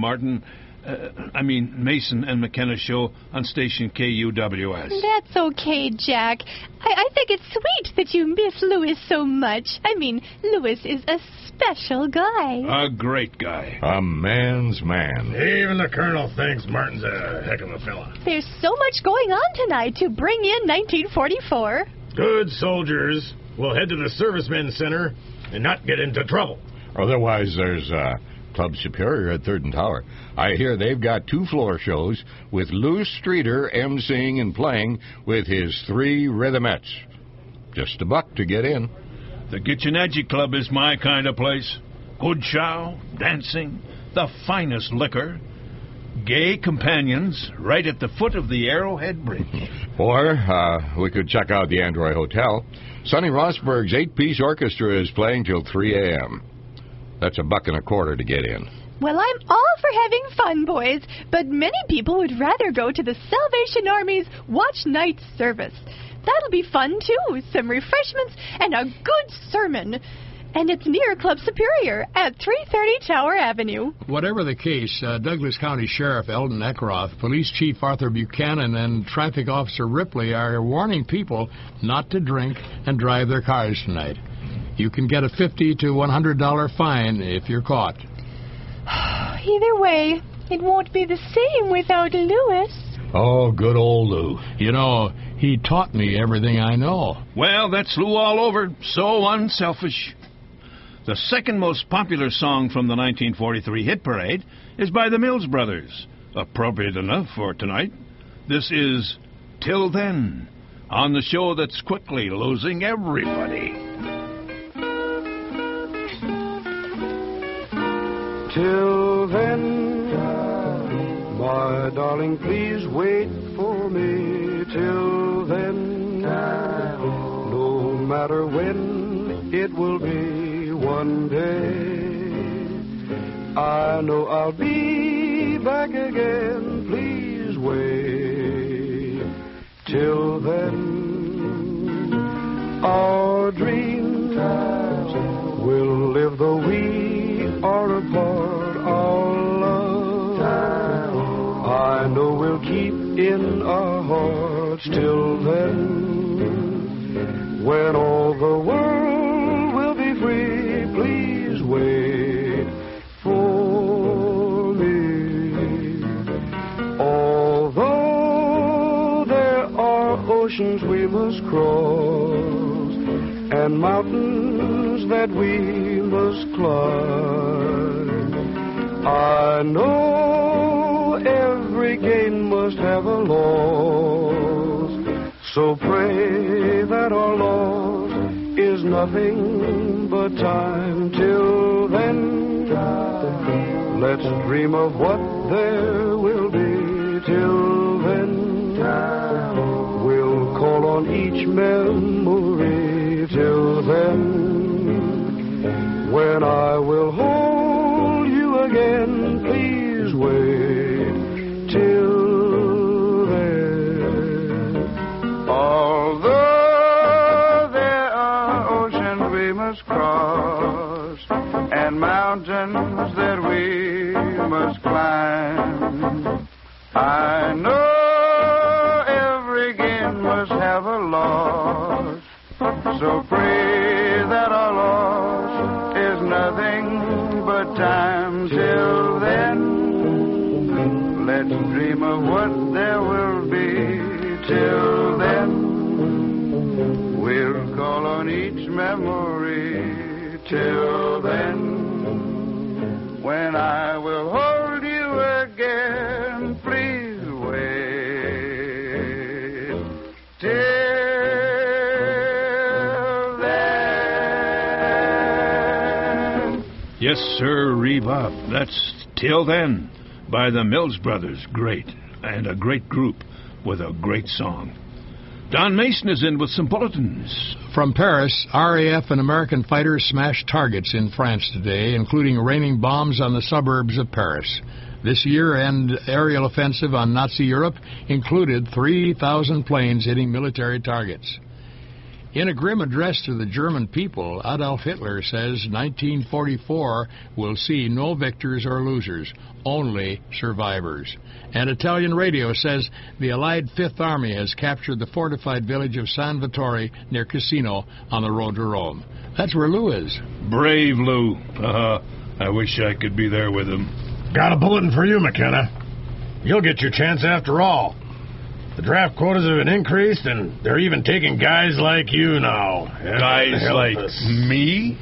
Mason and McKenna show on station KUWS. That's okay, Jack. I think it's sweet that you miss Louis so much. I mean, Louis is a special guy. A great guy. A man's man. Even the Colonel thinks Martin's a heck of a fella. There's so much going on tonight to bring in 1944. Good soldiers will head to the Servicemen's Center and not get into trouble. Otherwise, there's Club Superior at 3rd and Tower. I hear they've got 2 floor shows with Lou Streeter emceeing and playing with his 3 rhythmettes. Just $1 to get in. The Gitchinadji Club is my kind of place. Good chow, dancing, the finest liquor, gay companions right at the foot of the Arrowhead Bridge. Or we could check out the Android Hotel. Sonny Rosberg's 8-piece orchestra is playing till 3 a.m. That's $1.25 to get in. Well, I'm all for having fun, boys, but many people would rather go to the Salvation Army's Watch Night service. That'll be fun, too. Some refreshments and a good sermon. And it's near Club Superior at 330 Tower Avenue. Whatever the case, Douglas County Sheriff Eldon Eckroth, Police Chief Arthur Buchanan, and Traffic Officer Ripley are warning people not to drink and drive their cars tonight. You can get a $50 to $100 fine if you're caught. Either way, it won't be the same without Louis. Oh, good old Lou. You know, he taught me everything I know. Well, that's Lou all over. So unselfish. The second most popular song from the 1943 hit parade is by the Mills Brothers. Appropriate enough for tonight. This is Till Then, on the show that's quickly losing everybody. Till then, my darling, please wait for me. Till then, no matter when it will be, one day I know I'll be back again. Please wait. Till then, our dreams will live though we are apart. Our love, I know we'll keep in our hearts. Till then, when all the world will be free, please wait for me. Although there are oceans we must cross and mountains that we must climb, I know every gain must have a loss. So pray that our loss is nothing but time. Till then, let's dream of what there will be. Till then, we'll call on each memory. Till then, when I will hold you again, please let's dream of what there will be. Till then, we'll call on each memory. Till then, when I will hold you again, please wait. Till then. Yes, sir, Rebop. That's Till Then by the Mills Brothers. Great. And a great group with a great song. Don Mason is in with some bulletins. From Paris, RAF and American fighters smashed targets in France today, including raining bombs on the suburbs of Paris. This year-end aerial offensive on Nazi Europe included 3,000 planes hitting military targets. In a grim address to the German people, Adolf Hitler says 1944 will see no victors or losers, only survivors. And Italian radio says the Allied Fifth Army has captured the fortified village of San Vittore near Cassino on the road to Rome. That's where Lou is. Brave Lou. I wish I could be there with him. Got a bulletin for you, McKenna. You'll get your chance after all. The draft quotas have been increased, and they're even taking guys like you now. Guys like me?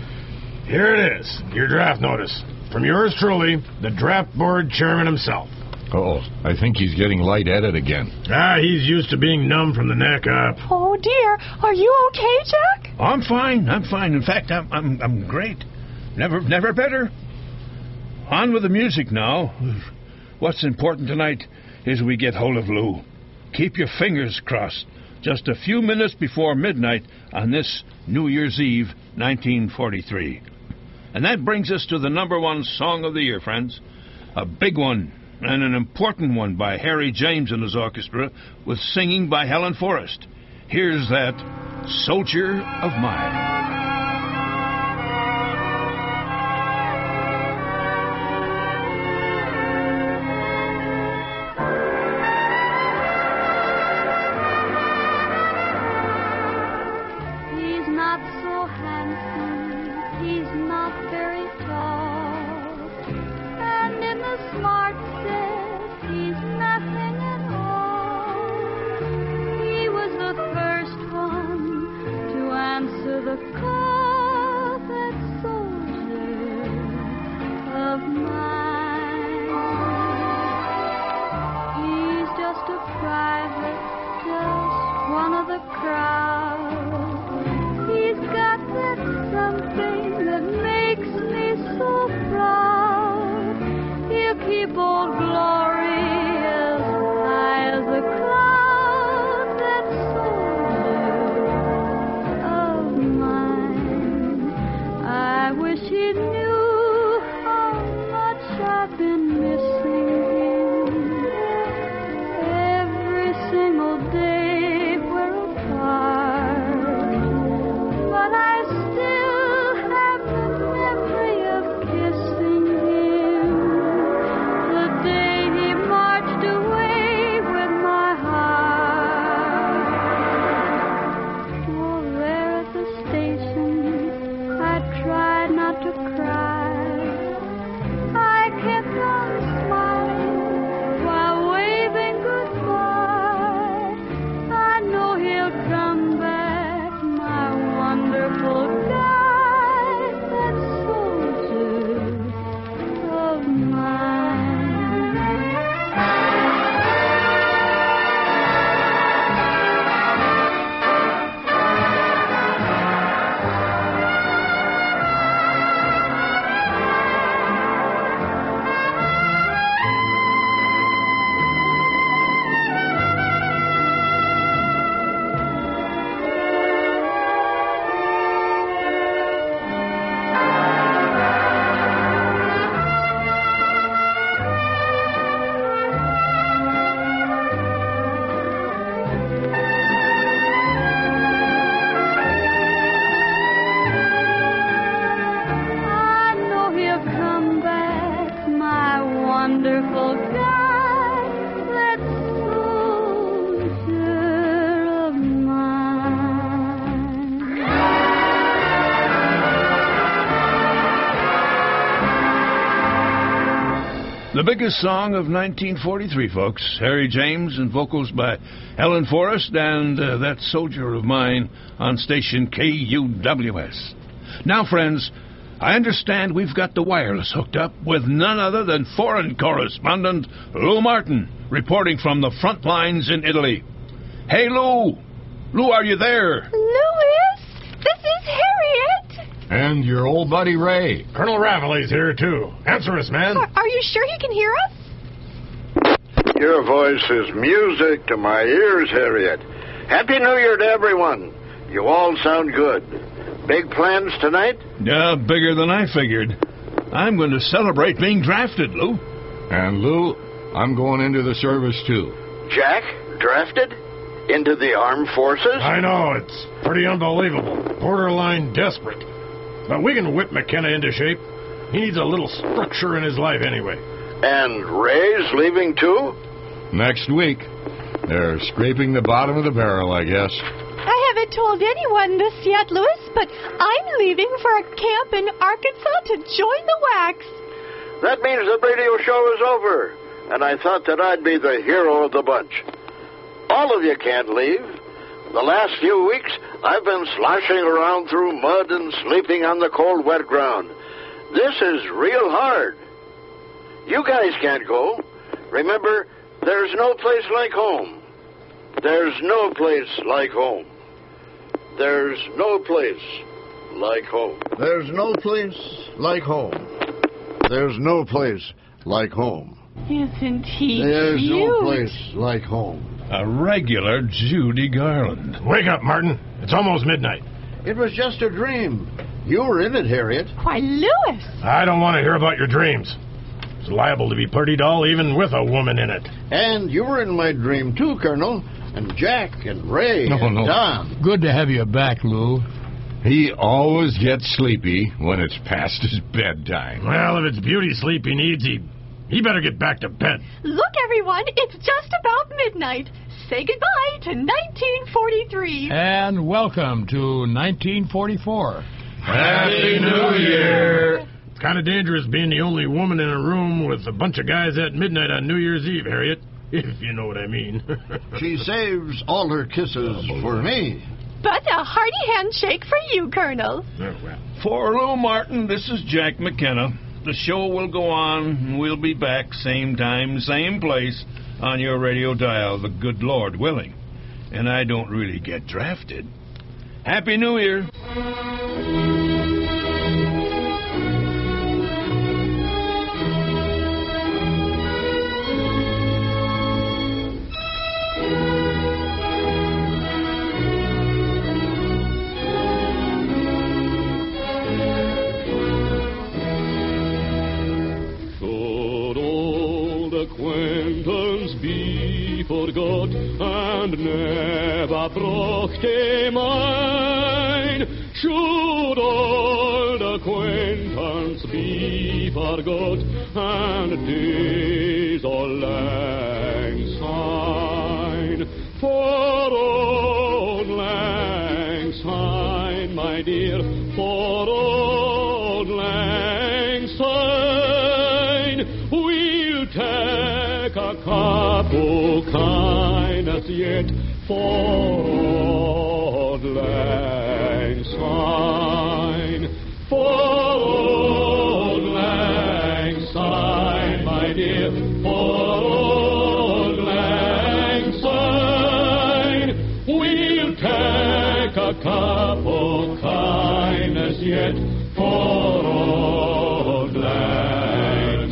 Here it is, your draft notice. From yours truly, the draft board chairman himself. Oh, I think he's getting light-headed again. He's used to being numb from the neck up. Oh, dear. Are you okay, Jack? I'm fine. In fact, I'm great. Never better. On with the music now. What's important tonight is we get hold of Lou. Keep your fingers crossed. Just a few minutes before midnight on this New Year's Eve, 1943. And that brings us to the #1 song of the year, friends. A big one and an important one by Harry James and his orchestra, with singing by Helen Forrest. Here's that Soldier of Mine. The day The biggest song of 1943, folks. Harry James and vocals by Ellen Forrest and That Soldier of Mine on station KUWS. Now, friends, I understand we've got the wireless hooked up with none other than foreign correspondent Lou Martin, reporting from the front lines in Italy. Hey, Lou! Lou, are you there? Louis, this is Harriet. And your old buddy Ray. Colonel Raveley's here, too. Answer us, man. Are you sure he can hear us? Your voice is music to my ears, Harriet. Happy New Year to everyone. You all sound good. Big plans tonight? Yeah, bigger than I figured. I'm going to celebrate being drafted, Lou. And Lou, I'm going into the service, too. Jack, drafted? Into the armed forces? I know, it's pretty unbelievable. Borderline desperate. But we can whip McKenna into shape. He needs a little structure in his life anyway. And Ray's leaving too? Next week. They're scraping the bottom of the barrel, I guess. I haven't told anyone this yet, Louis, but I'm leaving for a camp in Arkansas to join the Wax. That means the radio show is over, and I thought that I'd be the hero of the bunch. All of you can't leave. The last few weeks, I've been sloshing around through mud and sleeping on the cold, wet ground. This is real hard. You guys can't go. Remember, there's no place like home. There's no place like home. There's no place like home. There's no place like home. There's no place like home. Isn't he There's cute? no place like home. A regular Judy Garland. Wake up, Martin. It's almost midnight. It was just a dream. You were in it, Harriet. Why, Louis! I don't want to hear about your dreams. It's liable to be pretty dull even with a woman in it. And you were in my dream, too, Colonel. And Jack and Ray and Don. Good to have you back, Lou. He always gets sleepy when it's past his bedtime. Well, if it's beauty sleep he needs, he better get back to bed. Look, everyone, it's just about midnight. Say goodbye to 1943. And welcome to 1944. Happy New Year! It's kind of dangerous being the only woman in a room with a bunch of guys at midnight on New Year's Eve, Harriet. If you know what I mean. She saves all her kisses for me. But a hearty handshake for you, Colonel. For Lou Martin, this is Jack McKenna. The show will go on, and we'll be back same time, same place on your radio dial, the good Lord willing. And I don't really get drafted. Happy New Year! Acquaintance be forgot and never brochte mine. Should old acquaintance be forgot and days all lang syne. For old lang syne, my dear, for old lang syne, we'll take a cup of kindness yet for old lang syne. For old lang syne, my dear, for old lang syne, we'll take a cup of kindness yet for old lang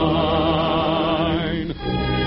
syne.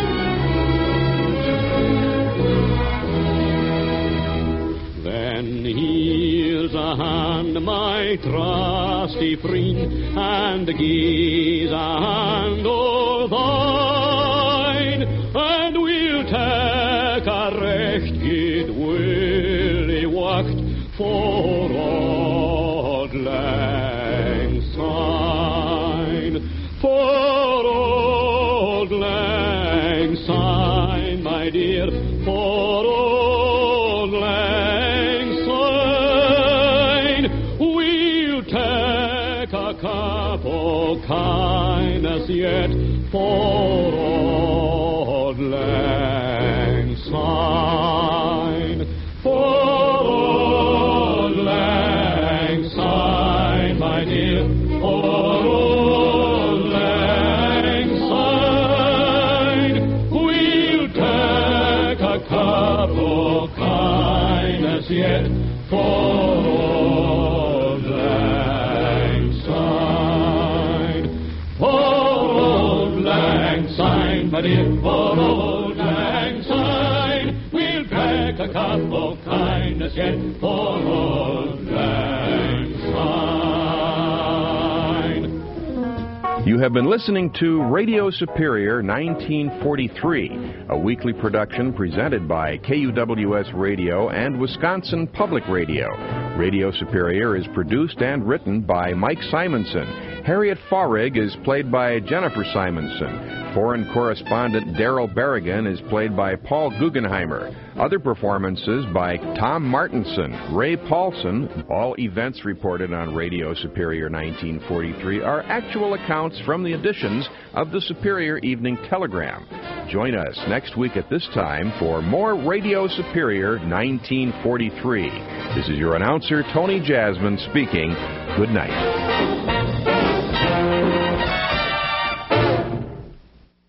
Then here's a hand, my trusty friend, and gives a hand of thine, and we'll take a recht good willy wacht for old lang syne. For old lang syne, my dear, for old lang syne, we'll take a cup of kindness yet for Auld Lang Syne, for Auld Lang Syne, my dear, for Auld Lang Syne, we'll take a cup of kindness yet for Auld Lang Syne, for Auld Lang Syne, my dear, for Auld Lang Syne, we'll take a cup of kindness yet for Auld Lang Syne. You have been listening to Radio Superior 1943, a weekly production presented by KUWS Radio and Wisconsin Public Radio. Radio Superior is produced and written by Mike Simonson. Harriet Fahrig is played by Jennifer Simonson. Foreign correspondent Daryl Berrigan is played by Paul Guggenheimer. Other performances by Tom Martinson, Ray Paulson. All events reported on Radio Superior 1943 are actual accounts from the editions of the Superior Evening Telegram. Join us next week at this time for more Radio Superior 1943. This is your announcer, Tony Jasmine, speaking. Good night.